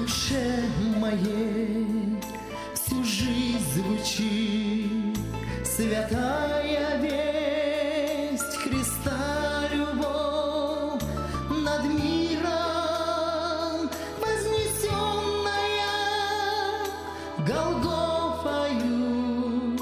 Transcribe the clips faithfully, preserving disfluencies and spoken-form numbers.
душе моей всю жизнь звучит святая весть Христа любовь над миром вознесенная Голгофою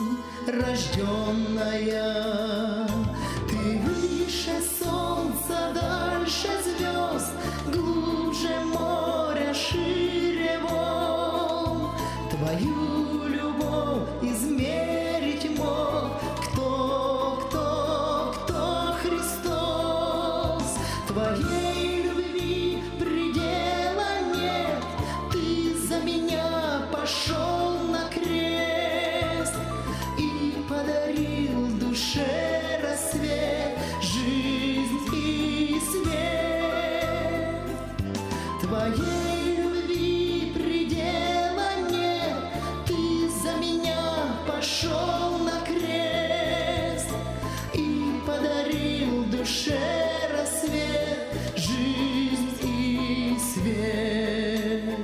рожденная. Ты выше солнца, дальше звезд, глубже моря, шире волн. Твою любовь измерить мог кто, кто, кто Христос. Твоей любви предела нет, Ты за меня пошел на крест и подарил душе рассвет, жизнь и свет. Твоей любви предела нет, Ты за меня пошел на крест и подарил душе рассвет, жизнь и свет.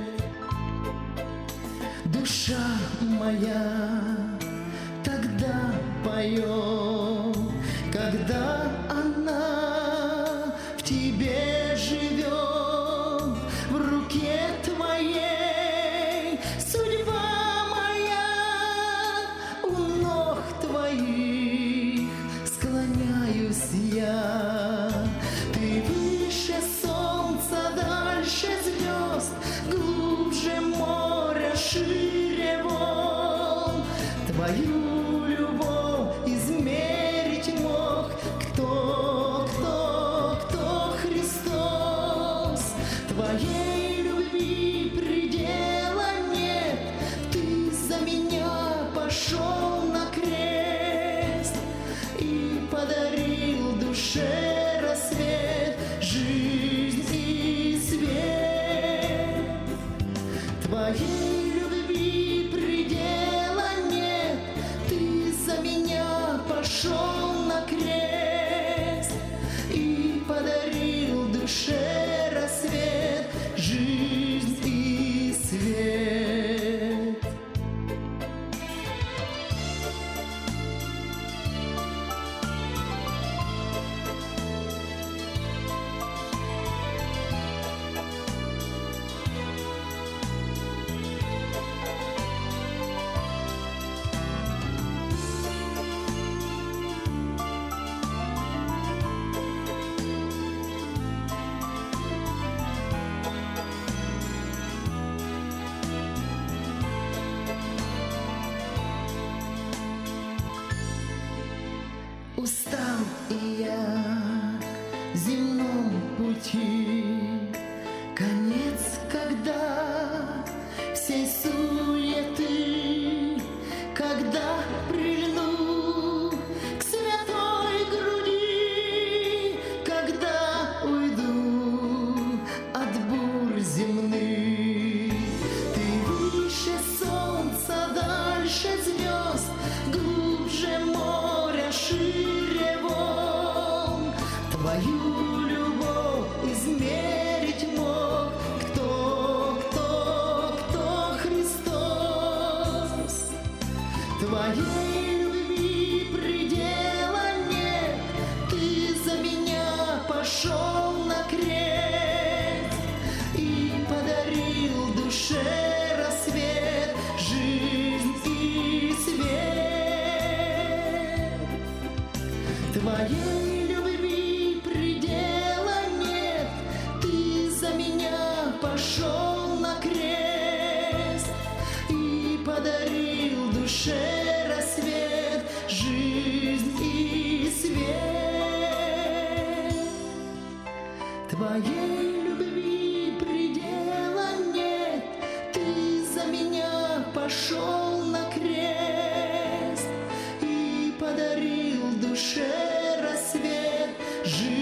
Душа моя тогда поет, когда она в Тебе живет, в руке Твоей судьба моя, у ног Твоих склоняюсь я. Ты выше солнца, дальше звезд, глубже моря, шире волн. Твою любовь измерить мог кто, кто, кто Христос. Твоей любви предела нет, Ты за меня пошел на крест и подарил душе рассвет, жизнь и свет. Твоей любви предела нет, Ты за меня пошел на крест и подарил душе рассвет, жизнь и свет. Устал и я в земном пути, конец, когда всей суеты, когда прильну к святой груди, когда уйду от бур земных. Ты выше солнца, дальше звезд, глубже моря, шире волн. Твою любовь измерить мог кто, кто, кто Христос. Твоей любви предела нет, Ты за меня пошел на крест и подарил душе рассвет, жизнь и свет. Твоей любви предела нет, Ты за меня пошел на крест и подарил душе рассвет, жизнь и свет. Твоей любви предела нет, Ты за меня пошел на крест и подарил душе рассвет, жизнь